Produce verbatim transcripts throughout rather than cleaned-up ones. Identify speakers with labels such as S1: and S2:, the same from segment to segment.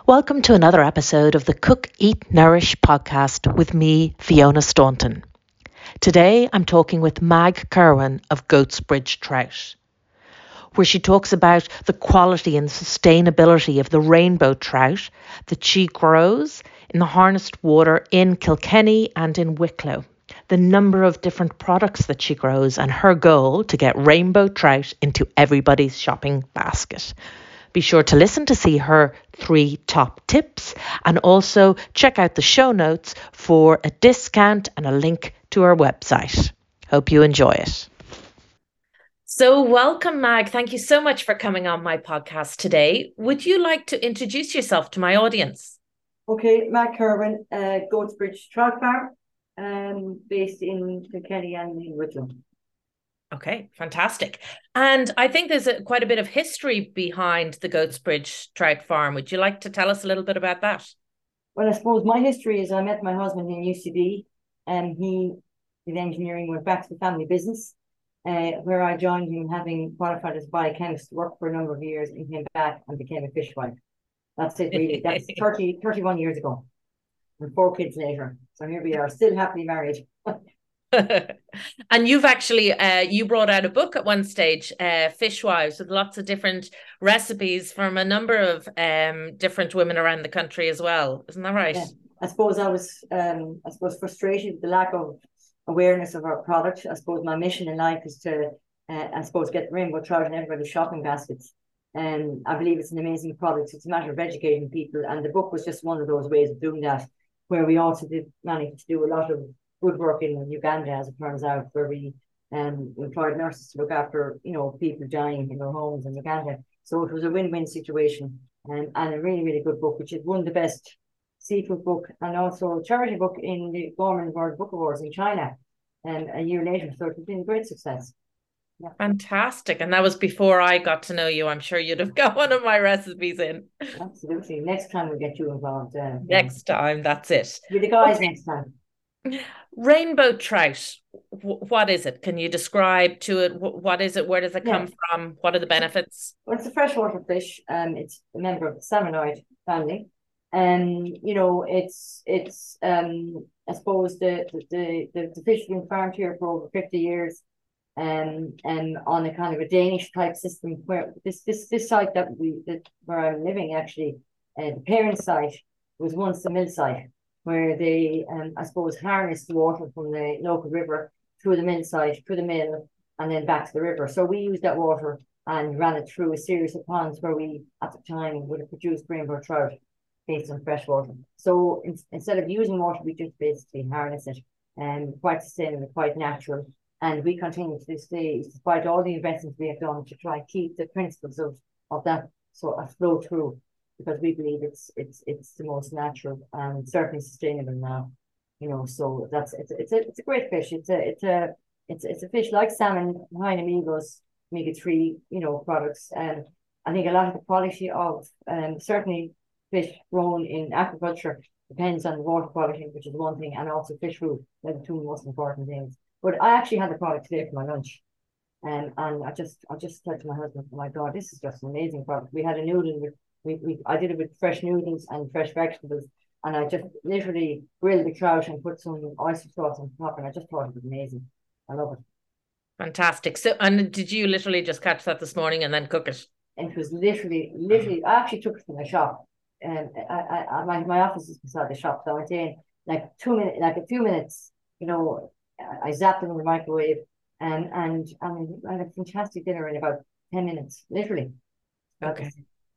S1: Welcome to another episode of the Cook, Eat, Nourish podcast with me, Fiona Staunton. Today I'm talking with Mag Kerwin of Goats Bridge Trout, where she talks about the quality and sustainability of the rainbow trout that she grows in the harnessed water in Kilkenny and in Wicklow, the number of different products that she grows, and her goal to get rainbow trout into everybody's shopping basket. Be sure to listen to see her three top tips and also check out the show notes for a discount and a link to her website. Hope you enjoy it. So welcome, Mag. Thank you so much for coming on my podcast today. Would you like to introduce yourself to my audience?
S2: Okay, Mag Kerwin, uh, Goats Bridge Trout Farm, um, based in Kilkenny and in Wicklow.
S1: Okay, fantastic. And I think there's a, quite a bit of history behind the Goats Bridge Trout Farm. Would you like to tell us a little bit about that?
S2: Well, I suppose my history is I met my husband in U C B, and he did engineering, went back to the family business, uh, where I joined him, having qualified as a biochemist, worked for a number of years, and came back and became a fishwife. That's it, really. That's thirty, thirty-one years ago, and four kids later. So here we are, still happily married.
S1: And you've actually uh you brought out a book at one stage, uh Fishwives, with lots of different recipes from a number of um different women around the country as well, isn't that right?
S2: Yeah. I suppose I was um I suppose frustrated with the lack of awareness of our product. I suppose my mission in life is to uh, I suppose get the rainbow trout in everybody's shopping baskets, and I believe it's an amazing product. It's a matter of educating people, and the book was just one of those ways of doing that, where we also did manage to do a lot of good work in Uganda, as it turns out, where we um, employed nurses to look after, you know, people dying in their homes in Uganda. So it was a win-win situation, and, and a really, really good book, which is one of the best seafood book and also a charity book in the Gorman World Book Awards in China, and a year later. So it's been a great success.
S1: Yeah. Fantastic. And that was before I got to know you. I'm sure you'd have got one of my recipes in.
S2: Absolutely. Next time we'll get you involved. Uh,
S1: next yeah. time, that's it.
S2: With the guys okay. Next time.
S1: Rainbow trout, what is it? Can you describe to it? What is it? Where does it come yeah. from? What are the benefits?
S2: Well, it's a freshwater fish. Um, it's a member of the salmonid family. And, um, you know, it's, it's um, I suppose, the, the, the, the fish has been farmed here for over fifty years. Um, and on a kind of a Danish type system, where this, this, this site that we, that where I'm living, actually, uh, the parent site was once the mill site, where they, um, I suppose, harnessed the water from the local river through the mill site, through the mill, and then back to the river. So we used that water and ran it through a series of ponds where we, at the time, would have produced rainbow trout based on fresh water. So in, instead of using water, we just basically harness it, and um, quite sustainable, quite natural. And we continue to this day, despite all the investments we have done, to try and keep the principles of, of that sort of flow through, because we believe it's it's it's the most natural and certainly sustainable now, you know. So that's it's it's a it's a great fish. It's a it's a it's it's a fish like salmon, high in omegos, omega three, you know, products. And I think a lot of the quality of um certainly fish grown in aquaculture depends on the water quality, which is one thing, and also fish food. They're the two most important things. But I actually had the product today for my lunch. And and I just I just said to my husband, oh my God, this is just an amazing product. We had a noodle with We, we I did it with fresh noodles and fresh vegetables, and I just literally grilled the trout and put some oyster sauce on top, and I just thought it was amazing. I love it.
S1: Fantastic. So, and did you literally just catch that this morning and then cook it?
S2: And it was literally, literally, I actually took it from the shop, and I, I, I my, my office is beside the shop, so I went in like two minutes, like a few minutes, you know, I zapped it in the microwave, and and and I had a fantastic dinner in about ten minutes, literally.
S1: Okay.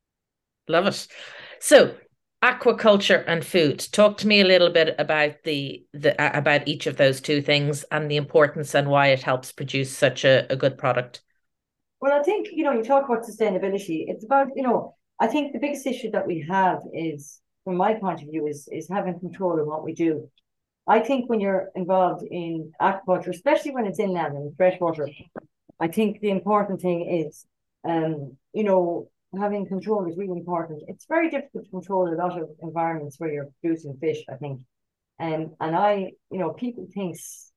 S1: Love it. So, aquaculture and food. Talk to me a little bit about the the uh, about each of those two things and the importance and why it helps produce such a, a good product.
S2: Well, I think, you know, you talk about sustainability. It's about, you know, I think the biggest issue that we have is, from my point of view, is is having control of what we do. I think when you're involved in aquaculture, especially when it's inland and freshwater, I think the important thing is, um, you know, having control is really important. It's very difficult to control a lot of environments where you're producing fish, I think. And and I, you know, people think,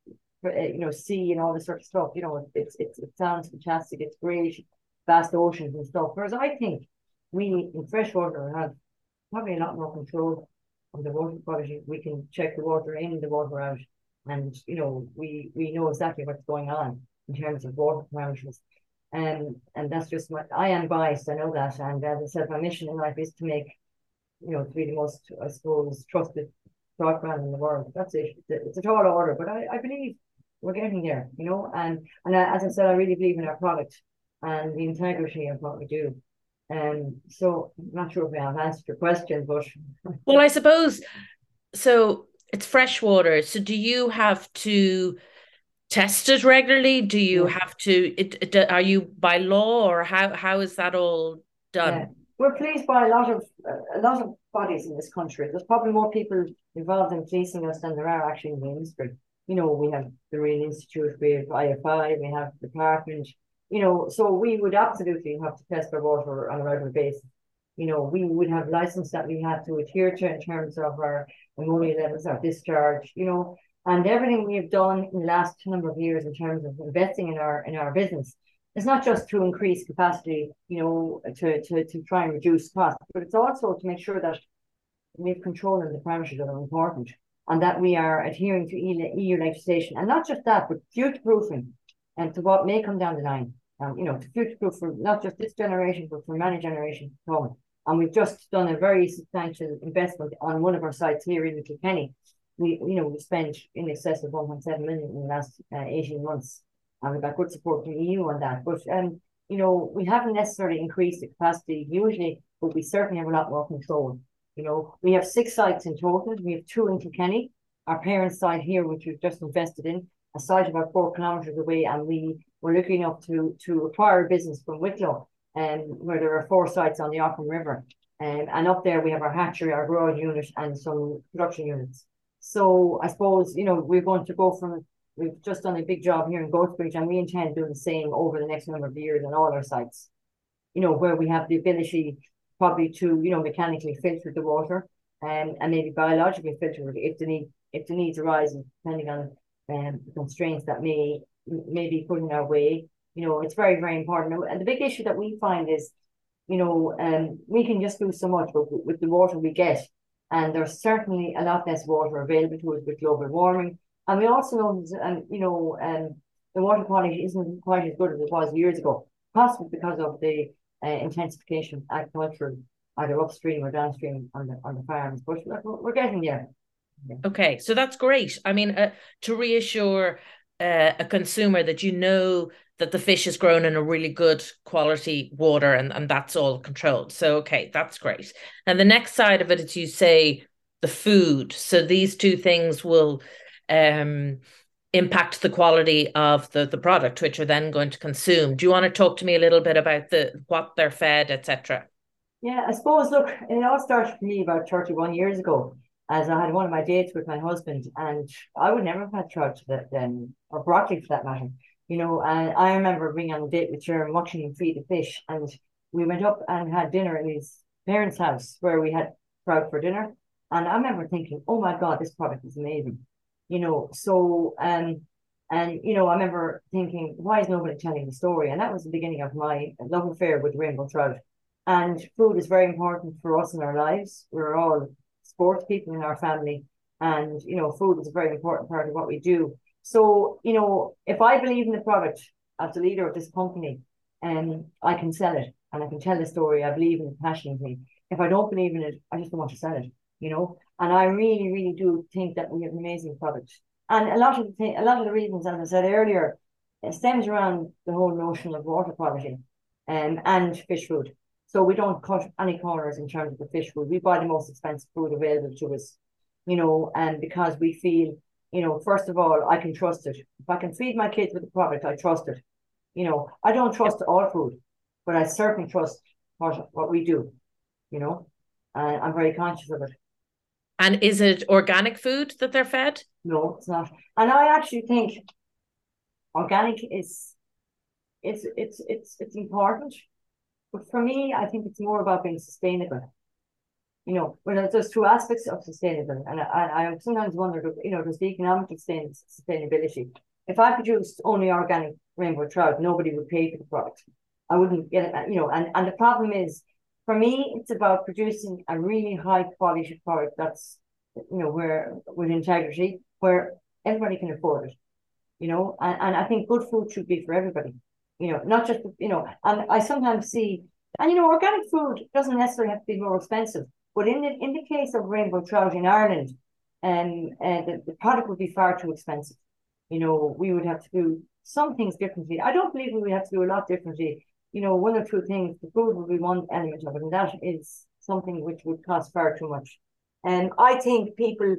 S2: you know, sea and all this sort of stuff, you know, it's, it's, it sounds fantastic, it's great, vast oceans and stuff. Whereas I think we in freshwater have probably a lot more control of the water quality. We can check the water in, the water out, and you know, we we know exactly what's going on in terms of water parameters. Um, and that's just what I am biased, I know that. And as I said, my mission in life is to make, you know, to be the most, I suppose, trusted broad brand in the world. That's it. It's a, it's a tall order, but I, I believe we're getting there, you know. And and I, as I said, I really believe in our product and the integrity of what we do. Um, so I'm not sure if I have answered your question, but
S1: well, I suppose so. It's fresh water. So do you have to test it regularly? Do you
S2: yeah,
S1: have to? It, it, are you by law, or how how is that all
S2: yeah.
S1: done?
S2: We're policed by a lot of uh, a lot of bodies in this country. There's probably more people involved in policing us than there are actually in the industry. You know, we have the Marine Institute, we have I F I, we have the department. You know, so we would absolutely have to test our water on a regular basis. You know, we would have license that we have to adhere to in terms of our ammonia levels, our discharge. You know, and everything we have done in the last number of years in terms of investing in our in our business, it's not just to increase capacity, you know, to, to, to try and reduce costs, but it's also to make sure that we have control of the parameters that are important and that we are adhering to E U legislation. And not just that, but future proofing and to what may come down the line. Um, you know, to future proof for not just this generation, but for many generations to come. And we've just done a very substantial investment on one of our sites here in Kilkenny. We, you know, we spent in excess of one point seven million in the last uh, eighteen months. And we've got good support from the E U on that. But, um, you know, we haven't necessarily increased the capacity usually, but we certainly have a lot more control. You know, we have six sites in total. We have two in Kilkenny, our parent site here, which we've just invested in, a site about four kilometres away, and we were lucky enough to, to acquire a business from Wicklow, um, where there are four sites on the Aughrim River. Um, and up there we have our hatchery, our growing unit, and some production units. So I suppose, you know, we're going to go from we've just done a big job here in Goatsbridge, and we intend doing the same over the next number of years on all our sites. You know, where we have the ability probably to, you know, mechanically filter the water and, and maybe biologically filter it if the need if the needs arise, depending on um, the constraints that may may be put in our way. You know, it's very, very important. And the big issue that we find is, you know, um, we can just do so much with, with the water we get. And there's certainly a lot less water available to us with global warming. And we also know, and you know, um, the water quality isn't quite as good as it was years ago, possibly because of the uh, intensification of agriculture, either upstream or downstream on the on the farms. But we're, we're getting there. Yeah.
S1: Okay, so that's great. I mean, uh, to reassure uh, a consumer that you know that the fish is grown in a really good quality water and, and that's all controlled. So, okay, that's great. And the next side of it is you say the food. So these two things will um, impact the quality of the, the product, which are then going to consume. Do you want to talk to me a little bit about the what they're fed, et cetera?
S2: Yeah, I suppose, look, it all started for me about thirty-one years ago, as I had one of my dates with my husband, and I would never have had trout then, or broccoli for that matter. You know, and I remember being on a date with Sharon, watching him feed the fish, and we went up and had dinner in his parents' house where we had trout for dinner. And I remember thinking, oh my God, this product is amazing. You know, so, um, and, you know, I remember thinking, why is nobody telling the story? And that was the beginning of my love affair with rainbow trout. And food is very important for us in our lives. We're all sports people in our family. And, you know, food is a very important part of what we do. So, you know, if I believe in the product as the leader of this company, um, I can sell it and I can tell the story. I believe in it passionately. If I don't believe in it, I just don't want to sell it, you know. And I really, really do think that we have an amazing product. And a lot of the th- a lot of the reasons, as I said earlier, it stems around the whole notion of water quality um, and fish food. So we don't cut any corners in terms of the fish food. We buy the most expensive food available to us, you know, and because we feel, you know, first of all, I can trust it. If I can feed my kids with the product, I trust it. You know, I don't trust all food, but I certainly trust what, what we do, you know, and I'm very conscious of it.
S1: And is it organic food that they're fed?
S2: No, it's not. And I actually think organic is, it's, it's, it's, it's important. But for me, I think it's more about being sustainable. You know, well, there's two aspects of sustainable, and I, I sometimes wonder, you know, there's the economic sustainability. If I produced only organic rainbow trout, nobody would pay for the product. I wouldn't get it, you know, and, and the problem is for me, it's about producing a really high quality product that's, you know, where with integrity, where everybody can afford it, you know, and, and I think good food should be for everybody, you know, not just, you know, and I sometimes see, and you know, organic food doesn't necessarily have to be more expensive, but in the, in the case of rainbow trout in Ireland, um, uh, the, the product would be far too expensive. You know, we would have to do some things differently. I don't believe we would have to do a lot differently. You know, one or two things, the food would be one element of it, and that is something which would cost far too much. And I think people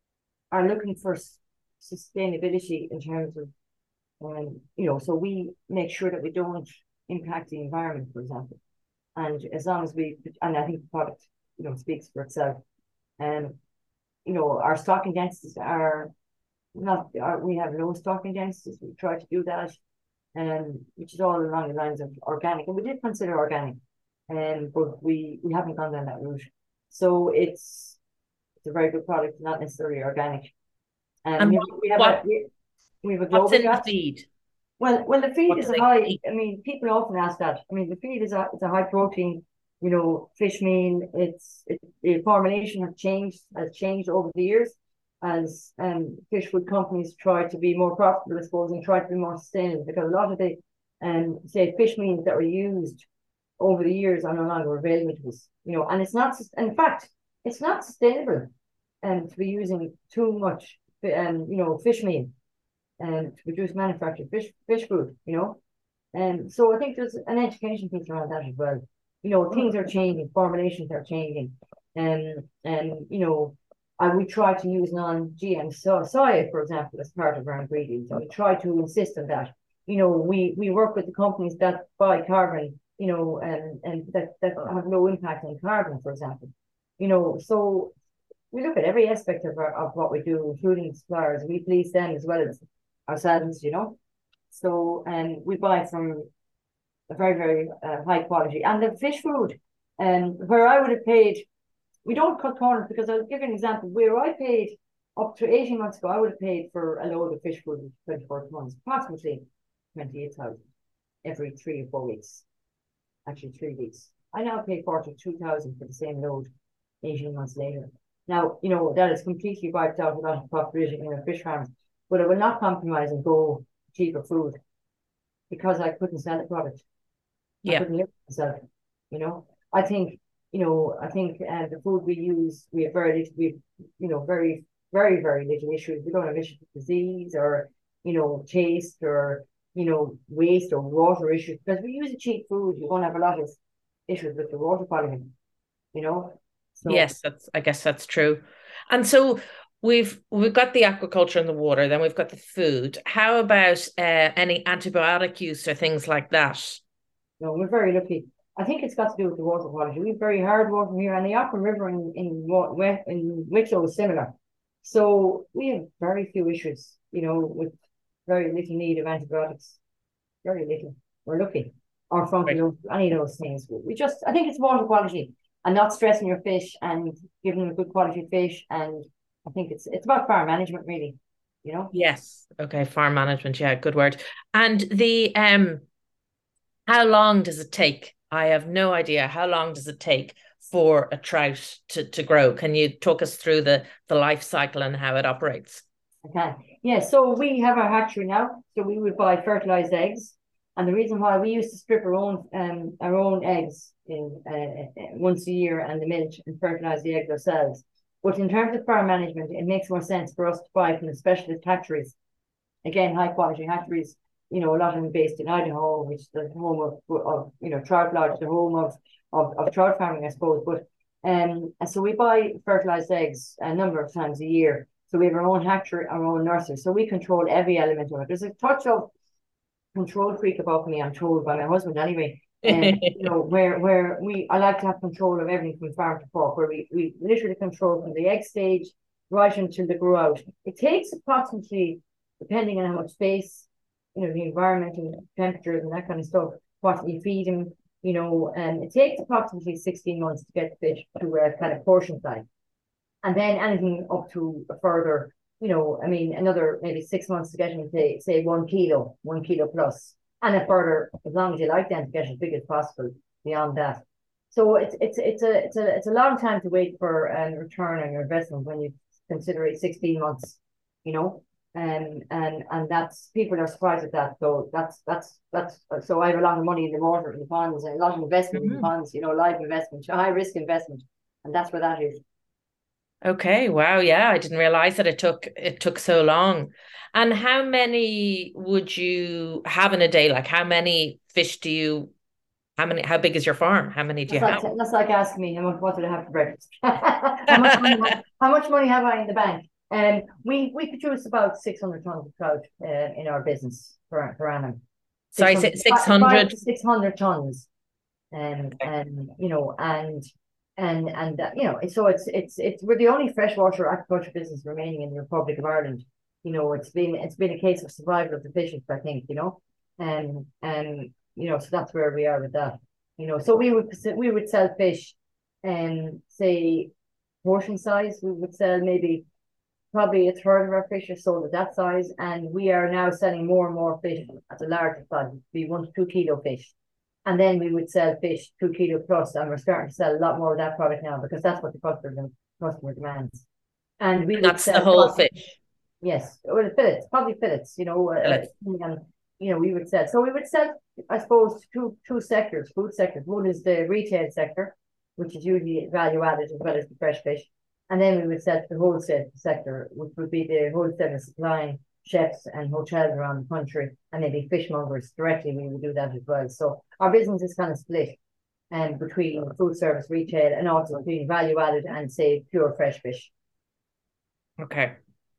S2: are looking for sustainability in terms of, um, you know, so we make sure that we don't impact the environment, for example. And as long as we, and I think the product, you know, speaks for itself. And, um, you know, our stocking densities are not, our, we have low stocking densities. We try to do that, um, which is all along the lines of organic. And we did consider organic, um, but we, we haven't gone down that route. So it's, it's a very good product, not necessarily organic. And
S1: And
S2: we
S1: what,
S2: have, we have
S1: what
S2: a we, we have a
S1: what's
S2: global
S1: in the
S2: draft.
S1: feed?
S2: Well, well, the feed
S1: What
S2: is
S1: do
S2: a
S1: they
S2: high.
S1: eat?
S2: I mean, people often ask that. I mean, the feed is a it's a high protein. You know, fish meal. It's it, the formulation has changed has changed over the years as um fish food companies try to be more profitable, I suppose, and try to be more sustainable. Because a lot of the um say fish meals that were used over the years are no longer available to us. You know, and it's not. In fact, it's not sustainable, um, to be using too much, um, you know, fish meal and to produce manufactured fish fish food, you know. And so I think there's an education piece around that as well. You know, things are changing, formulations are changing. And and you know, and we try to use non-G M so soya, for example, as part of our ingredients. And we try to insist on that. You know, we we work with the companies that buy carbon, you know, and and that, that have low impact on carbon, for example. You know, so we look at every aspect of our, of what we do, including suppliers. We please them as well as ourselves, you know. So, and um, we buy from a very, very uh, high quality. And the fish food, um, where I would have paid, we don't cut corners, because I'll give you an example. Where I paid up to eighteen months ago, I would have paid for a load of fish food in twenty-four months, approximately twenty-eight thousand every three or four weeks. Actually, three weeks. I now pay forty-two thousand for the same load eighteen months later. Now, you know, that is completely wiped out a lot of profitability in our fish farms, but I will not compromise and go cheaper food because I couldn't sell the product. I
S1: Yeah.
S2: couldn't live myself, you know. I think, you know, I think uh, the food we use, we have very little, we, you know, very, very, very little issues. We don't have issues with disease or, you know, taste or, you know, waste or water issues, because we use a cheap food. You won't have a lot of issues with the water quality, you know. So
S1: Yes, that's I guess that's true. And so we've we've got the aquaculture and the water, then we've got the food. How about uh, any antibiotic use or things like that?
S2: no, we're very lucky. I think it's got to do with the water quality. We have very hard water here, and the Aqua River in in what in Wicklow is similar. So we have very few issues, you know, with very little need of antibiotics. Very little. We're lucky. Or funky,
S1: Right.
S2: any of those things. We just, I think it's water quality and not stressing your fish and giving them a good quality fish. And I think it's it's about farm management, really. You know.
S1: Yes. Okay. Farm management. Yeah, good word. And the um, how long does it take? I have no idea. How long does it take for a trout to, to grow? Can you talk us through the the life cycle and how it operates?
S2: I can. Yeah, so we have our hatchery now. So we would buy fertilized eggs. And the reason why we used to strip our own um our own eggs in uh, once a year and the milk and fertilize the eggs ourselves. But in terms of farm management, it makes more sense for us to buy from the specialist hatcheries. Again, high quality hatcheries, you know, a lot of them based in Idaho, which is the home of, of you know, Trout Lodge, the home of, of, of trout farming, I suppose. But um, and so we buy fertilized eggs a number of times a year. So we have our own hatchery, our own nursery. So we control every element of it. There's a touch of control freak about me, I'm told by my husband anyway. And you know, where where we I like to have control of everything from farm to fork, where we, we literally control from the egg stage right until they grow out. It takes approximately, depending on how much space, you know, the environment and temperatures and that kind of stuff, what you feed them, you know, and it takes approximately sixteen months to get the fish to a kind of portion size. And then anything up to a further, you know, I mean, another maybe six months to get them to say one kilo, one kilo plus, and a further, as long as you like them to get as big as possible beyond that. So it's it's it's a it's a it's a long time to wait for um return on your investment when you consider it sixteen months, you know. And and and that's people are surprised at that. So that's that's that's so I have a lot of money in the water in the ponds and a lot of investment in the
S1: Mhm.
S2: ponds, you know, live investment, high risk investment. And that's where that is.
S1: Okay, wow, yeah, I didn't realize that it took it took so long. And how many would you have in a day? Like how many fish do you, how many, how big is your farm? How many do you
S2: That's like
S1: have?
S2: that's like asking me how much what did I have for breakfast? How much money have, how much money have I in the bank? And um, we we produce about six hundred tons of trout uh, in our business per, per annum.
S1: So I
S2: six hundred,
S1: said
S2: five
S1: six hundred.
S2: to six hundred tons. Um, and you know, and and and uh, you know, so it's it's it's we're the only freshwater aquaculture business remaining in the Republic of Ireland. You know, it's been it's been a case of survival of the fittest, I think. You know, and and you know, so that's where we are with that. You know, so we would we would sell fish, and say portion size. We would sell maybe probably a third of our fish are sold at that size, and we are now selling more and more fish at a larger size, be one to two kilo fish. And then we would sell fish two kilo plus, and we're starting to sell a lot more of that product now because that's what the customer customer demands. And we
S1: And
S2: would
S1: that's the
S2: sell,
S1: whole fish.
S2: yes, well, fillets, probably fillets, you know, uh,
S1: Fillet.
S2: and you know, we would sell. So we would sell, I suppose, two two sectors, food sectors. One is the retail sector, which is usually value added as well as the fresh fish, and then we would sell to the wholesale sector, which would be the wholesale supplying chefs and hotels around the country, and maybe fishmongers directly. We would do that as well. So our business is kind of split, and um, between food service, retail, and also between value added and say pure fresh fish.
S1: Okay.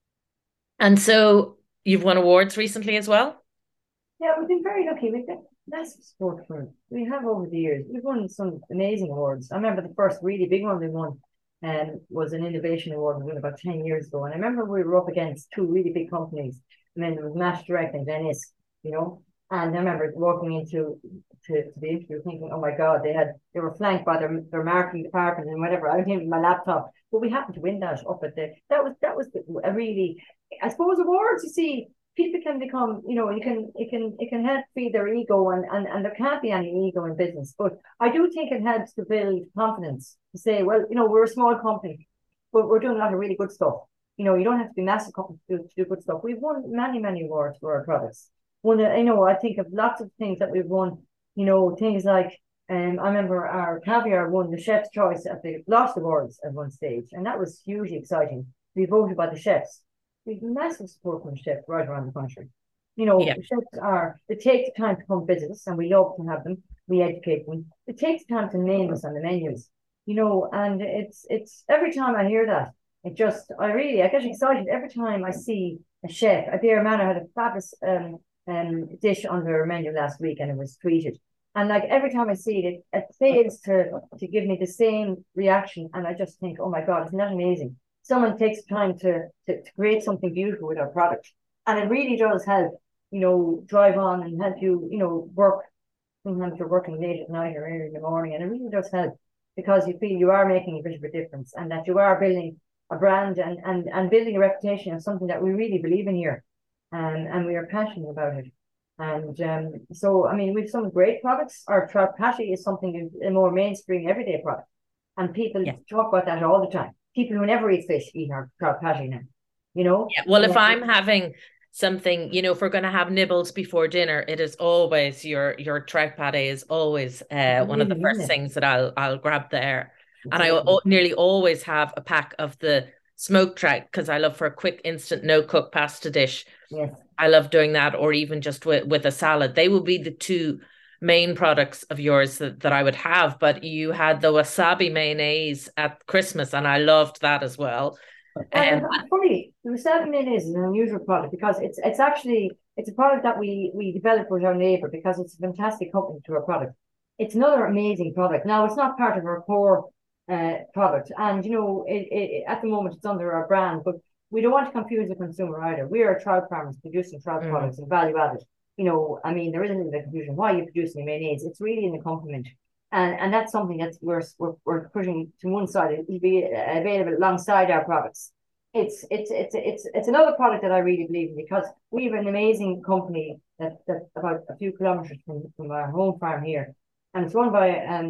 S1: And so you've won awards recently as well?
S2: Yeah, we've been very lucky. We've got massive support for it. We have over the years. We've won some amazing awards. I remember the first really big one we won um, was an innovation award we won about ten years ago. And I remember we were up against two really big companies. And then there was Mash Direct and Venice, you know. And I remember walking into to, to the interview thinking, oh my God, they had they were flanked by their, their marketing department and whatever. I was in my laptop. But we happened to win that up at the that was that was a really I suppose awards, you see, people can become, you know, you can it can it can help feed their ego, and, and and there can't be any ego in business. But I do think it helps to build confidence to say, well, you know, we're a small company, but we're doing a lot of really good stuff. You know, you don't have to be massive company to, to do good stuff. We've won many, many awards for our products. One, you know, I think of lots of things that we've won, you know, things like um, I remember our caviar won the Chef's Choice at the Lost Awards at one stage, and that was hugely exciting to be voted by the chefs. We've massive support from chefs right around the country. You know,
S1: Yeah.
S2: chefs are, they take the time to come visit us, and we love to have them. We educate them. It takes time to name us on the menus, you know, and it's, it's every time I hear that, it just, I really, I get excited every time I see a chef. I dear man, I had a fabulous um, um, dish on their menu last week, and it was tweeted. And like every time I see it, it, it fails to, to give me the same reaction. And I just think, oh my God, isn't that amazing? Someone takes time to, to, to create something beautiful with our product. And it really does help, you know, drive on and help you, you know, work. Sometimes you're working late at night or early in the morning, and it really does help because you feel you are making a bit of a difference, and that you are building a brand, and, and, and building a reputation of something that we really believe in here, and, and we are passionate about it. And um, so, I mean, we've some great products. Our trout patty is something, a more mainstream everyday product, and people
S1: Yeah.
S2: talk about that all the time. People who never eat fish eat our trout patty now, you know.
S1: Yeah. Well, if
S2: Yeah.
S1: I'm having something, you know, if we're going to have nibbles before dinner, it is always your your trout pate is always
S2: It's
S1: uh, one of the
S2: amazing, isn't
S1: first
S2: it?
S1: things that I'll I'll grab there,
S2: It's
S1: and I
S2: amazing.
S1: o- nearly always have a pack of the smoked trout because I love for a quick instant no cook pasta dish.
S2: Yes.
S1: I love doing that, or even just with with a salad. They will be the two main products of yours that, that I would have. But you had the wasabi mayonnaise at Christmas, and I loved that as well.
S2: And
S1: Um,
S2: funny, the wasabi mayonnaise is an unusual product because it's it's actually it's a product that we we developed with our neighbor because it's a fantastic company to our product. It's another amazing product. Now it's not part of our core uh, product, and you know, it, it, at the moment it's under our brand, but we don't want to confuse the consumer either. We are trout farmers producing trout
S1: mm,
S2: products and value added. You know, I mean, there isn't a confusion. Why are you producing mayonnaise? It's really an accompaniment, and and that's something that we're we're, we're pushing to one side. It'll be available alongside our products. It's it's it's it's it's another product that I really believe in because we have an amazing company that that about a few kilometers from, from our home farm here, and it's run by um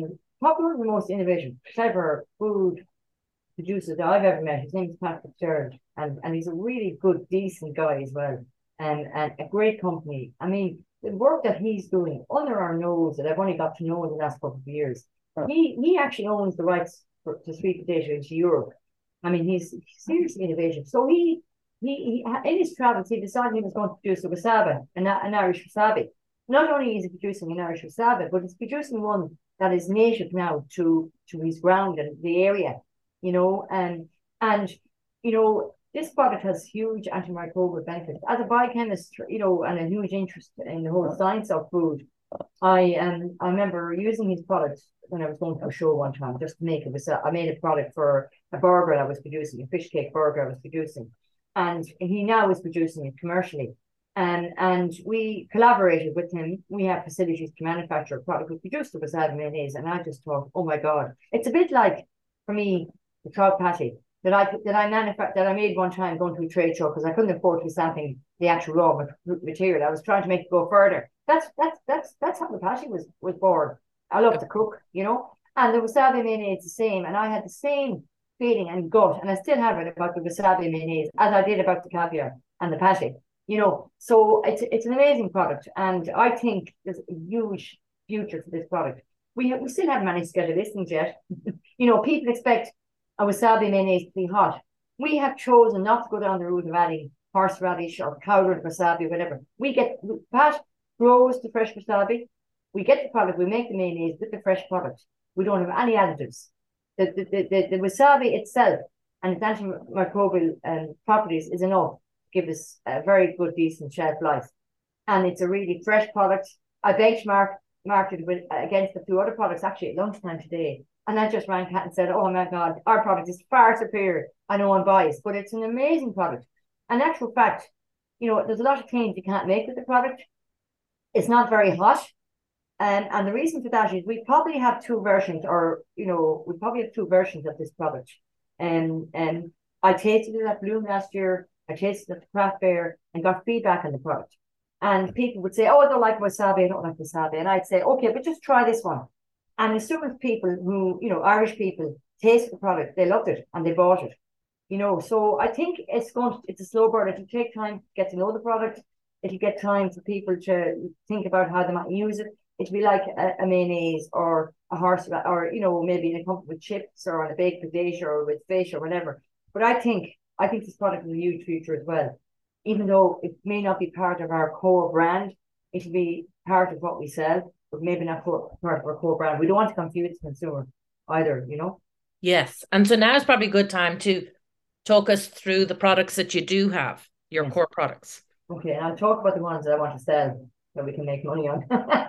S2: probably one of the most innovative, clever food producer that I've ever met. His name is Patrick Sturridge, and, and he's a really good, decent guy as well, and, and a great company. I mean, the work that he's doing under our nose that I've only got to know in the last couple of years, he he actually owns the rights for, to sweet potato into Europe. I mean, he's seriously innovative. So he, he, he in his travels, he decided he was going to produce a wasabi, an, an Irish wasabi. Not only is he producing an Irish wasabi, but he's producing one that is native now to, to his ground and the area, you know, and, and, you know, this product has huge antimicrobial benefits. As a biochemist, you know, and a huge interest in the whole science of food, I um I remember using his product when I was going to a show one time just to make it. Was I made a product for a burger I was producing, a fish cake burger I was producing, and he now is producing it commercially. And and we collaborated with him. We have facilities to manufacture a product. We produced the wasabi mayonnaise, and I just thought, oh my God, it's a bit like for me the trout patty that I that I manufactured that I made one time going to a trade show because I couldn't afford to be sampling the actual raw material. I was trying to make it go further. That's that's that's that's how the patty was was born. I love to cook, you know, and the wasabi mayonnaise is the same. And I had the same feeling and gut, and I still have it about the wasabi mayonnaise as I did about the caviar and the patty, you know. So it's it's an amazing product, and I think there's a huge future for this product. We have, we still haven't managed to get a listings yet. You know, people expect a wasabi mayonnaise to be hot. We have chosen not to go down the route of adding horseradish or powdered wasabi, whatever. We get Pat grows the fresh wasabi. We get the product, we make the mayonnaise with the fresh product. We don't have any additives. The, the, the, the, the wasabi itself and its antimicrobial um, properties is enough to give us a very good, decent shelf life. And it's a really fresh product. I benchmarked marked it with, against a few other products actually at lunchtime today. And I just rang Kat and said, oh my God, our product is far superior. I know I'm biased, but it's an amazing product. And in actual fact, you know, there's a lot of things you can't make with the product. It's not very hot. Um, and the reason for that is we probably have two versions, or, you know, we probably have two versions of this product. And um, and I tasted it at Bloom last year. I tasted it at the craft fair and got feedback on the product. And people would say, oh, I don't like wasabi. I don't like wasabi. And I'd say, okay, but just try this one. And as soon as people who, you know, Irish people taste the product, they loved it and they bought it. You know, so I think it's going to, it's a slow burn. It'll take time to get to know the product. It'll get time for people to think about how they might use it. It'll be like a, a mayonnaise or a horse, or, you know, maybe in a company with chips or on a baked potato or with fish or whatever. But I think, I think this product has a huge future as well. Even though it may not be part of our core brand, it'll be part of what we sell, but maybe not core, part of our core brand. We don't want to confuse the consumer either, you know?
S3: Yes. And so now is probably a good time to talk us through the products that you do have, your yes. core products.
S2: Okay, and I'll talk about the ones that I want to sell that we can make money on.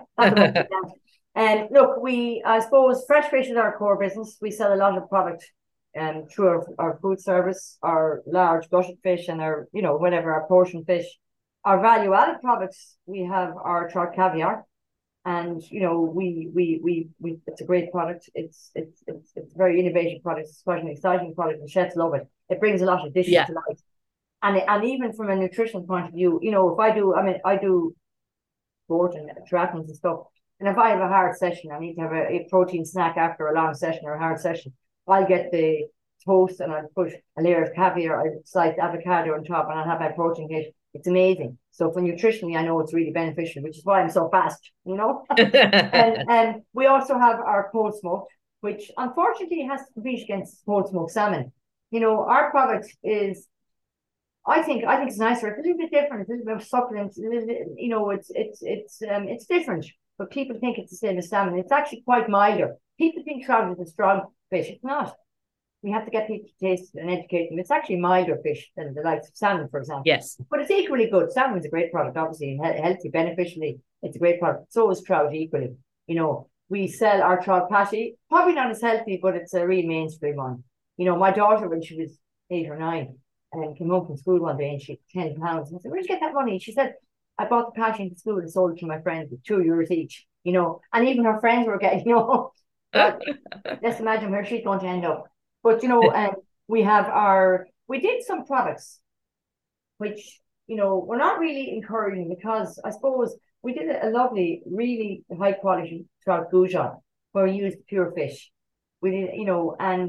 S2: And look, we, I suppose, fresh fish is our core business. We sell a lot of product um, through our, our food service, our large gutted fish and our, you know, whatever, our portion fish. Our value-added products, we have our trout caviar. And, you know, we, we, we, we, it's a great product. It's, it's, it's, it's a very innovative product. It's quite an exciting product. The chefs love it. It brings a lot of dishes yeah. to life. And, and even from a nutritional point of view, you know, if I do, I mean, I do sport and triathlons and stuff. And if I have a hard session, I need to have a, a protein snack after a long session or a hard session. I'll get the toast and I'll put a layer of caviar, I'll slice avocado on top, and I'll have my protein cake. It's amazing. So for nutritionally, I know it's really beneficial, which is why I'm so fast, you know. and, and we also have our cold smoked, which unfortunately has to compete against cold smoked salmon. You know, our product is, I think, I think it's nicer. It's a little bit different. It's a little bit of succulent. A little bit, you know, it's it's it's um it's different. But people think it's the same as salmon. It's actually quite milder. People think trout is a strong fish. It's not. We have to get people to taste it and educate them. It's actually milder fish than the likes of salmon, for example.
S3: Yes.
S2: But it's equally good. Salmon's a great product, obviously, healthy, beneficially. It's a great product. So is trout equally. You know, we sell our trout patty. Probably not as healthy, but it's a real mainstream one. You know, my daughter, when she was eight or nine, and came home from school one day and she had ten pounds. And I said, where'd you get that money? She said, I bought the patty in school and sold it to my friends with two euros each. You know, and even her friends were getting, you know, but let's imagine where she's going to end up. But, you know, um, we have our, we did some products, which, you know, we're not really encouraging because I suppose we did a lovely, really high quality trout goujon. where we used pure fish. We did, you know, and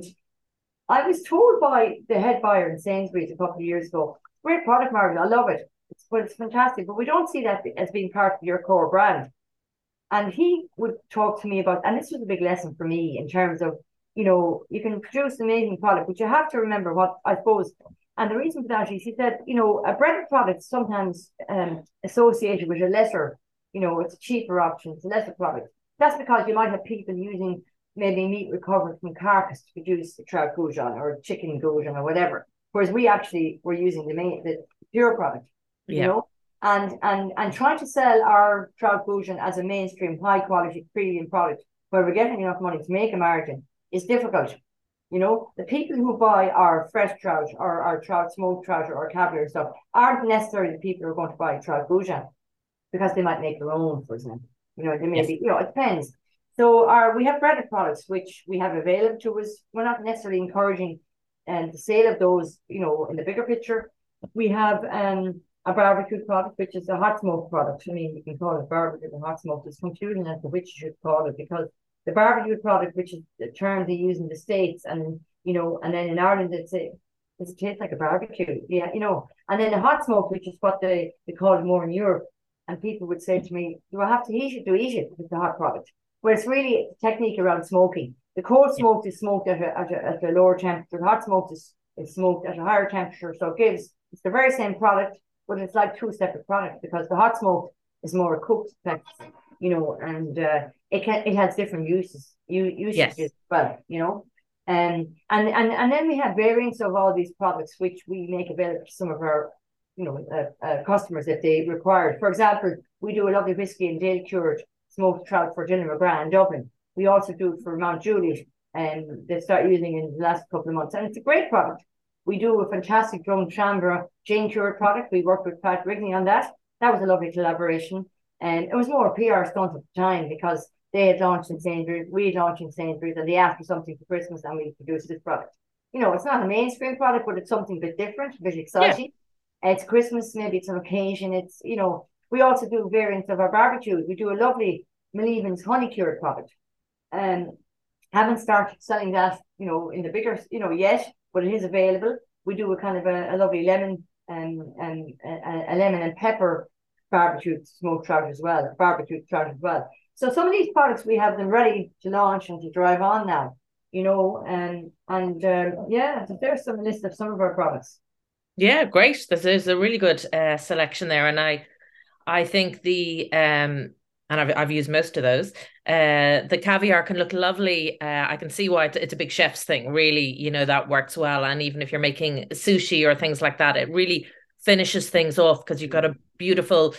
S2: I was told by the head buyer in Sainsbury's a couple of years ago, great product, Margaret, I love it. It's, well, it's fantastic, but we don't see that as being part of your core brand. And he would talk to me about, and this was a big lesson for me in terms of, you know, you can produce an amazing product, but you have to remember what, I suppose, and the reason for that is he said, you know, a breaded product is sometimes um, associated with a lesser, you know, it's a cheaper option, it's a lesser product. That's because you might have people using maybe meat recovered from carcass to produce a trout goujon or a chicken goujon or whatever. Whereas we actually were using the main, the pure product, you
S3: Yeah.
S2: know, and and and trying to sell our trout goujon as a mainstream, high quality, premium product where we're getting enough money to make a margin is difficult. You know, the people who buy our fresh trout or our trout, smoked trout or caviar and stuff aren't necessarily the people who are going to buy trout goujon because they might make their own, for example. You know, they may
S3: Yes.
S2: be, you know, it depends. So our we have breaded products which we have available to us. We're not necessarily encouraging and um, the sale of those, you know, in the bigger picture. We have um a barbecue product, which is a hot smoke product. I mean, you can call it barbecue and hot smoke. There's confusion as to which you should call it because the barbecue product, which is the term they use in the States, and you know, and then in Ireland it's a does it taste like a barbecue? Yeah, you know, and then the hot smoke, which is what they, they call it more in Europe. And people would say to me, do I have to heat it to eat it with the hot product? Where it's really a technique around smoking. The cold smoked is smoked at a, at a, at a lower temperature. The hot smoked is, is smoked at a higher temperature. So it gives, it's the very same product, but it's like two separate products because the hot smoked is more a cooked effect, you know, and uh, it can it has different uses, usages
S3: Yes.
S2: as well, you know. Um, and, and, and then we have variants of all these products, which we make available to some of our you know, uh, uh, customers if they require it. For example, we do a lovely whiskey and Dale cured smoked trout for Gillian McGrath in Dublin. We also do it for Mount Juliet, and um, they start using it in the last couple of months. And it's a great product. We do a fantastic Drumchambra Jane cured product. We worked with Pat Rigney on that. That was a lovely collaboration. And it was more a P R stunt at the time because they had launched in Sainsbury's, we had launched in Sainsbury's, and they asked for something for Christmas, and we produced this product. You know, it's not a mainstream product, but it's something a bit different, a bit exciting. Yeah. It's Christmas, maybe it's an occasion. It's, you know, we also do variants of our barbecues. We do a lovely Malevins honey cured product. Um, haven't started selling that, you know, in the bigger, you know, yet, but it is available. We do a kind of a, a lovely lemon and um, a, a lemon and pepper barbecued smoked trout as well, barbecued trout as well. So some of these products we have them ready to launch and to drive on now, you know, and and um, yeah, so there's some list of some of our products.
S3: Yeah, great. This is a really good uh, selection there, and I, I think the um, and I've I've used most of those. Uh, the caviar can look lovely. Uh, I can see why it's, it's a big chef's thing. Really, you know, that works well. And even if you're making sushi or things like that, it really finishes things off because you've got a beautiful,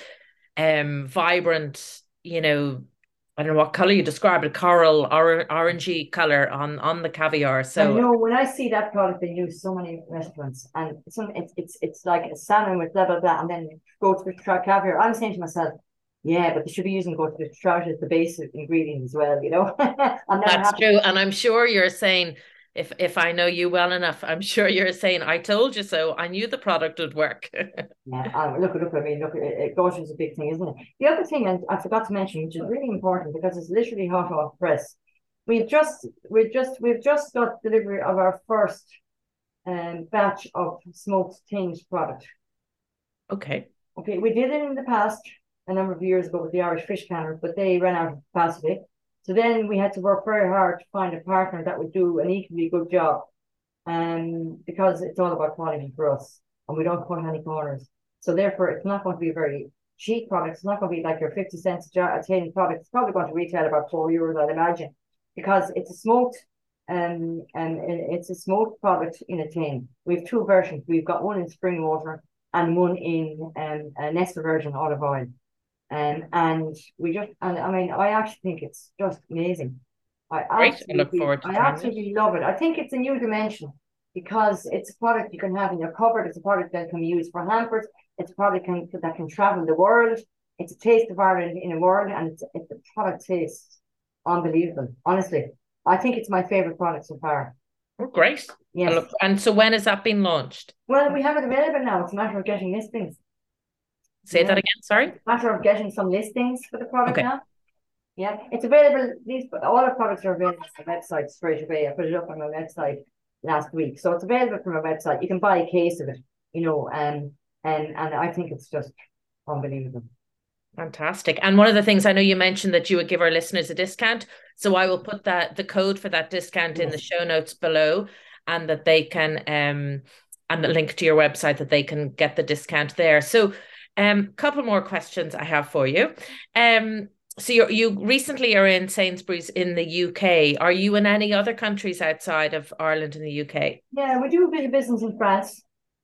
S3: um, vibrant, you know, I don't know what color you describe it, coral or orangey color on on the caviar. So
S2: I know when I see that product they use so many restaurants, and some it's it's it's like a salmon with blah blah blah, and then go to the trout caviar. I'm saying to myself, yeah, but they should be using go to the trout as the basic ingredient as well, you know.
S3: That's true, and I'm sure you're saying, if if I know you well enough, I'm sure you're saying, I told you so. I knew the product would work.
S2: Yeah, uh, look, look, I mean, look, it, gosh, is a big thing, isn't it? The other thing, and I forgot to mention, which is really important because it's literally hot off the press. We've just, we've just, we've just got delivery of our first um, batch of smoked tinged product.
S3: Okay.
S2: Okay, we did it in the past a number of years ago with the Irish fish canners, but they ran out of capacity. So then we had to work very hard to find a partner that would do an equally good job, um, because it's all about quality for us, and we don't cut any corners. So therefore, it's not going to be a very cheap product. It's not going to be like your fifty cents a jar a tin product. It's probably going to retail about four euros, I'd imagine, because it's a smoked, um, and it's a smoked product in a tin. We have two versions. We've got one in spring water and one in um, an extra virgin olive oil. Um, and we just, and I mean, I actually think it's just amazing. I absolutely,
S3: I look forward to
S2: I absolutely love it. I think it's a new dimension because it's a product you can have in your cupboard. It's a product that can be used for hampers. It's a product can, that can travel the world. It's a taste of Ireland in a world, and it's, it's the product tastes unbelievable. Honestly, I think it's my favorite product so far.
S3: Oh, great.
S2: Yes.
S3: Look, and so when has that been launched?
S2: Well, we have it available now. It's a matter of getting listings.
S3: Say
S2: yeah.
S3: that again, sorry?
S2: It's a matter of getting some listings for the product
S3: okay.
S2: now. Yeah, it's available. These all our products are available on the website straight away. I put it up on my website last week, so it's available from our website. You can buy a case of it, you know, um, and and I think it's just unbelievable.
S3: Fantastic. And one of the things, I know you mentioned that you would give our listeners a discount. So I will put that the code for that discount in the
S2: Yes.
S3: show notes below, and that they can um and the link to your website that they can get the discount there. So um couple more questions I have for you. Um so you you recently are in Sainsbury's in the U K. Are you in any other countries outside of Ireland and the U K?
S2: Yeah, we do a bit of business in France.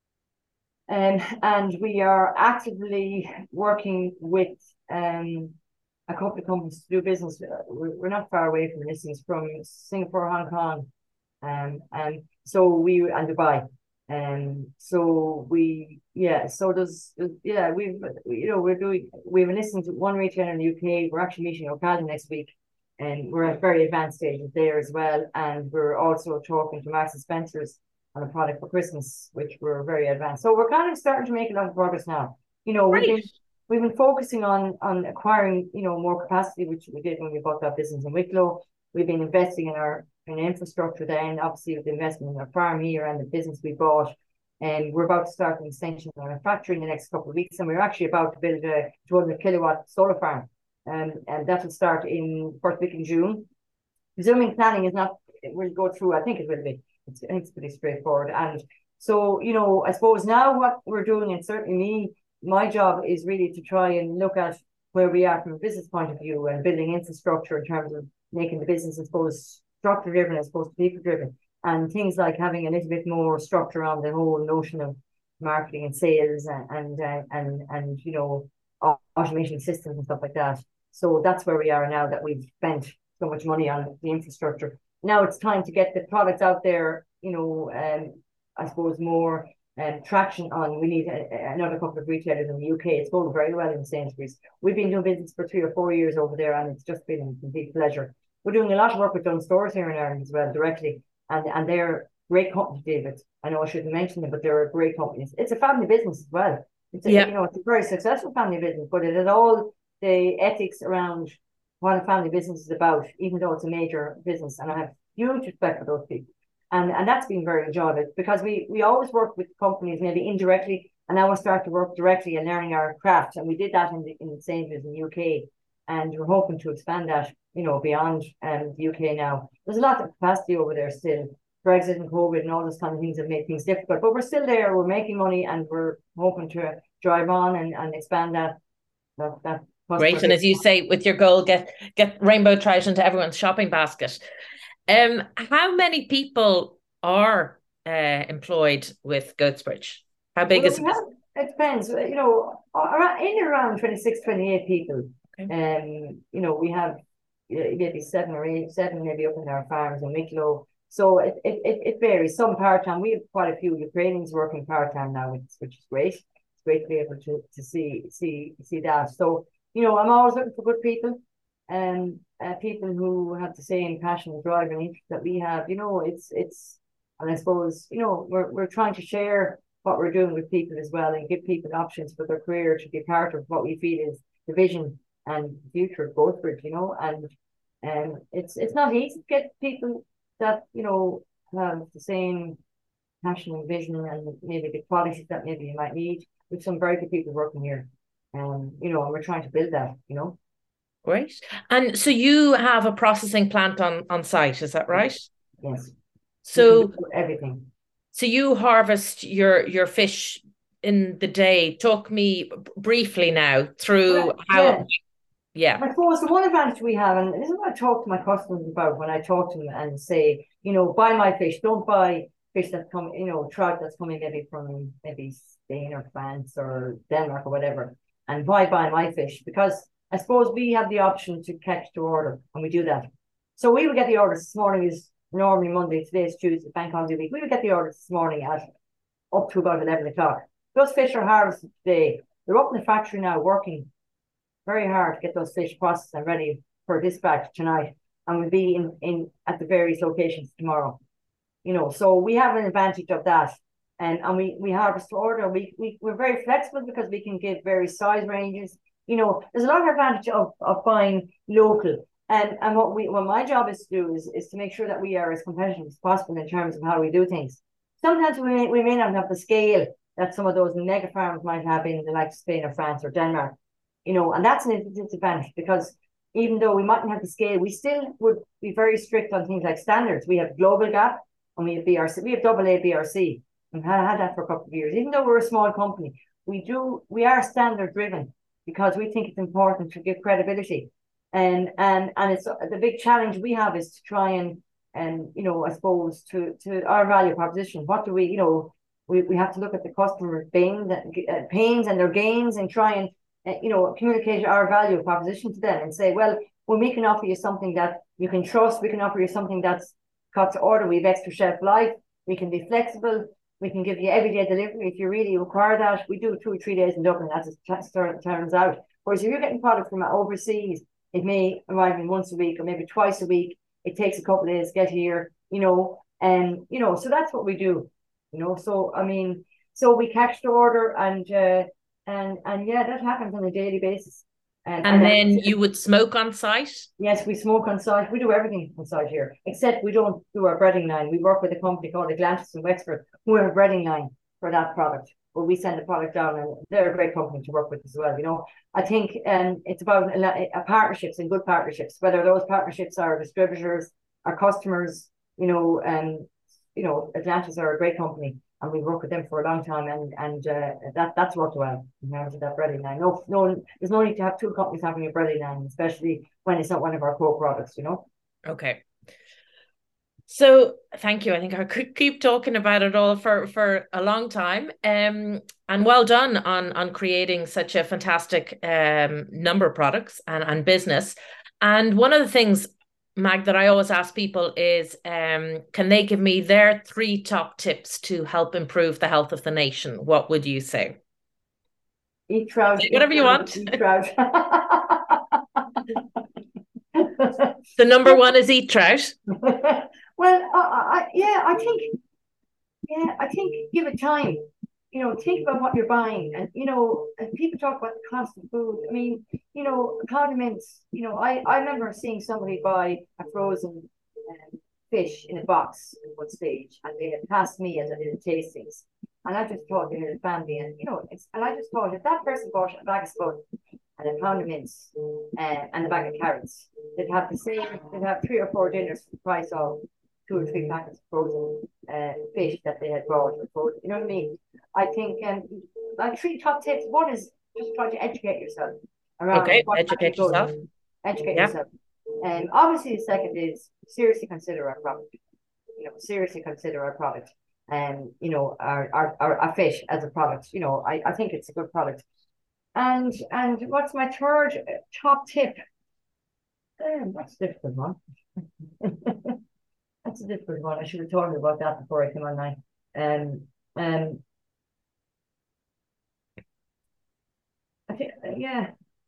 S2: Um, and we are actively working with um, a couple of companies to do business. We're, we're not far away from this. It's from Singapore, Hong Kong, um, and so we and Dubai. Um, so we yeah. So there's yeah we've you know we're doing we've been listening to one retailer in the U K. We're actually meeting Ocado next week, and we're at very advanced stages there as well. And we're also talking to Marks and Spencer's on a product for Christmas, which we're very advanced. So we're kind of starting to make a lot of progress now. You know, we've
S3: Great.
S2: been we've been focusing on on acquiring, you know, more capacity, which we did when we bought that business in Wicklow. We've been investing in our in infrastructure then, obviously with the investment in our farm here and the business we bought. And we're about to start an extension on our factory in the next couple of weeks. And we're actually about to build a two hundred kilowatt solar farm. Um, and that will start in first week in June. Presuming planning is not, it will go through, I think it will be. It's, I think it's pretty straightforward. And so, you know, I suppose now what we're doing, and certainly me, my job is really to try and look at where we are from a business point of view and building infrastructure in terms of making the business, I suppose, structure driven as opposed to people driven. And things like having a little bit more structure on the whole notion of marketing and sales and and uh, and, and you know, automation systems and stuff like that. So that's where we are now that we've spent so much money on the infrastructure. Now it's time to get the products out there, you know, um, I suppose more um, traction on. We need a, another couple of retailers in the U K. It's going very well in Sainsbury's. We've been doing business for three or four years over there, and it's just been a complete pleasure. We're doing a lot of work with Dunnes Stores here in Ireland as well, directly, and, and they're great companies, David. I know I shouldn't mention them, but they're great companies. It's a family business as well. It's a,
S3: Yeah.
S2: you know, it's a very successful family business, but it has all the ethics around what a family business is about, even though it's a major business. And I have huge respect for those people. And, and that's been very enjoyable because we, we always work with companies maybe indirectly, and now we're starting to work directly and learning our craft. And we did that in the in Sainsbury's in the U K, and we're hoping to expand that, you know, beyond um, the U K now. There's a lot of capacity over there still. Brexit and COVID and all those kind of things have made things difficult, but we're still there. We're making money, and we're hoping to drive on and, and expand that that, that
S3: Great. And as you say, with your goal, get get Rainbow Trout into everyone's shopping basket. Um, how many people are uh, employed with Goatsbridge? How big
S2: well,
S3: is it?
S2: Have, it depends. You know, around, in around twenty-six, twenty-eight people.
S3: Okay.
S2: Um, you know, we have maybe seven or eight, seven maybe up in our farms in Wicklow. So it, it, it, it varies. Some part-time. We have quite a few Ukrainians working part-time now, which, which is great. It's great to be able to, to see see see that. So, you know, I'm always looking for good people, and uh, people who have the same passion, drive, and interest that we have. You know, it's it's, and I suppose, you know, we're we're trying to share what we're doing with people as well, and give people options for their career to be part of what we feel is the vision and the future of Goatsbridge. You know, and and um, it's it's not easy to get people that, you know, have the same passion and vision and maybe the qualities that maybe you might need. With some very good people working here. Um, you know, and we're trying to build that, you know.
S3: Great. And so you have a processing plant on, on site, is that right?
S2: Yes.
S3: So
S2: everything.
S3: So you harvest your your fish in the day. Talk me briefly now through well, how
S2: yeah.
S3: yeah.
S2: I suppose the one advantage we have, and this is what I talk to my customers about when I talk to them and say, you know, buy my fish, don't buy fish that's coming, you know, trout that's coming maybe from maybe Spain or France or Denmark or whatever. And why buy my fish? Because I suppose we have the option to catch to order, and we do that. So we will get the orders this morning is normally Monday, today is Tuesday, bank holiday week. We will get the orders this morning at up to about eleven o'clock. Those fish are harvested today. They're up in the factory now working very hard to get those fish processed and ready for dispatch tonight. And we'll be in, in at the various locations tomorrow. You know, so we have an advantage of that. And, and we, we harvest to order. We, we, we're very flexible because we can give various size ranges. You know, there's a lot of advantage of, of buying local. And and what we what my job is to do is, is to make sure that we are as competitive as possible in terms of how we do things. Sometimes we may, we may not have the scale that some of those mega farms might have in the likes of Spain or France or Denmark, you know, and that's an disadvantage because even though we mightn't have the scale, we still would be very strict on things like standards. We have Global Gap and we have B R C, we have double A B R C. We've had that for a couple of years. Even though we're a small company, we do we are standard driven because we think it's important to give credibility. And and and it's the big challenge we have is to try and and you know, I suppose to to our value proposition. What do we, you know, we, we have to look at the customer pains, uh, pains and their gains and try and uh, you know, communicate our value proposition to them and say, well, well, we can offer you something that you can trust. We can offer you something that's cut to order. We have extra shelf life. We can be flexible. We can give you everyday delivery if you really require that. We do two or three days in Dublin, as it turns out. Whereas if you're getting product from overseas, it may arrive in once a week or maybe twice a week. It takes a couple of days to get here, you know, and, you know, so that's what we do, you know. So, I mean, so we catch the order and, uh, and, and yeah, that happens on a daily basis.
S3: And, and, and then you would smoke on site?
S2: Yes, we smoke on site. We do everything on site here, except we don't do our breading line. We work with a company called Atlantis in Wexford, who have a breading line for that product. Well, we send the product down, and they're a great company to work with as well. You know, I think um, it's about a, a partnerships and good partnerships. Whether those partnerships are distributors, our customers, you know, and um, you know, Atlantis are a great company, and we work with them for a long time, and and uh, that that's worked well in terms of that breading line. No, no, there's no need to have two companies having a breading line, especially when it's not one of our core products. You know.
S3: Okay. So thank you. I think I could keep talking about it all for, for a long time. Um, and well done on, on creating such a fantastic um, number of products and, and business. And one of the things, Mag, that I always ask people is, um, can they give me their three top tips to help improve the health of the nation? What would you say?
S2: Eat trout.
S3: Say whatever
S2: eat
S3: you want.
S2: Eat trout.
S3: The number one is eat trout.
S2: Well, I, I, yeah, I think, yeah, I think give it time. You know, think about what you're buying, and you know, and people talk about the cost of food. I mean, you know, condiments. You know, I, I remember seeing somebody buy a frozen um, fish in a box at one stage, and they had passed me as I did tastings, and I just thought they had a family, and you know, it's, and I just thought if that person bought a bag of spud and a pound of mince uh, and a bag of carrots, they'd have the same. They'd have three or four dinners for the price of two or three packets of frozen uh, fish that they had bought. You know what I mean? I think um, like three top tips. One is just try to educate yourself around.
S3: Okay, educate yourself.
S2: Educate
S3: yeah.
S2: yourself. And um, obviously, the second is seriously consider our product. You know, seriously consider our product, and um, you know, our, our our our fish as a product. You know, I I think it's a good product. And and what's my third top tip? Um, that's a difficult one. That's a difficult one. I should have told you about that before I came online. Um, um, I think, yeah.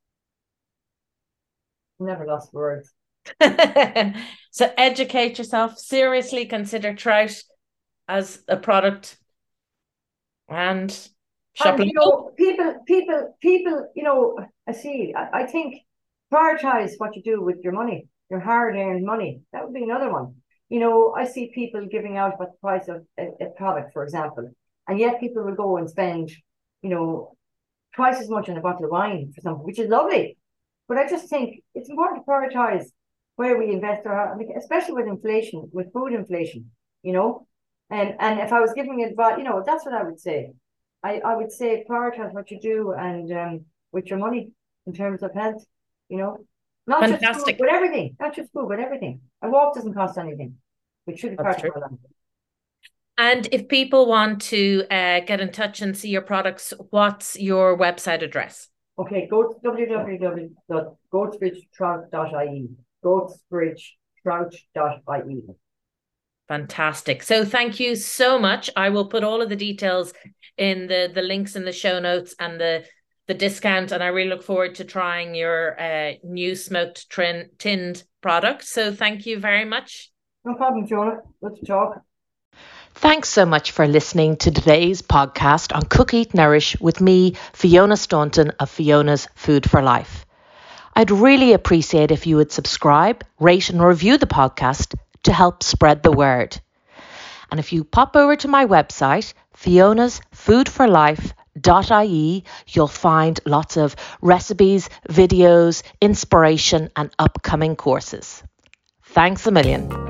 S2: Never lost words.
S3: So educate yourself. Seriously consider trout as a product, and shop
S2: and, you know, people, people, people. You know, I see. I, I think prioritize what you do with your money, your hard-earned money. That would be another one. You know, I see people giving out about the price of a, a product, for example, and yet people will go and spend, you know, twice as much on a bottle of wine for something, which is lovely. But I just think it's important to prioritize where we invest our, especially with inflation, with food inflation, you know. And and if I was giving advice, you know, that's what I would say. I, I would say prioritize what you do and um with your money in terms of health, you know. Not Fantastic. just food, but everything. Not just food, but everything. A walk doesn't cost anything. Which should be part of our life.
S3: And if people want to uh, get in touch and see your products, what's your website address?
S2: Okay, go to w w w dot goatsbridge trout dot i e. goatsbridge trout dot i e.
S3: Fantastic. So thank you so much. I will put all of the details in the, the links in the show notes and the the discount, and I really look forward to trying your uh, new smoked trin- tinned product. So thank you very much.
S2: No problem, Jonah. Good to talk.
S1: Thanks so much for listening to today's podcast on Cook, Eat, Nourish with me, Fiona Staunton of Fiona's Food for Life. I'd really appreciate if you would subscribe, rate and review the podcast to help spread the word. And if you pop over to my website, fionas food for life dot I E, you'll find lots of recipes, videos, inspiration and upcoming courses. Thanks a million.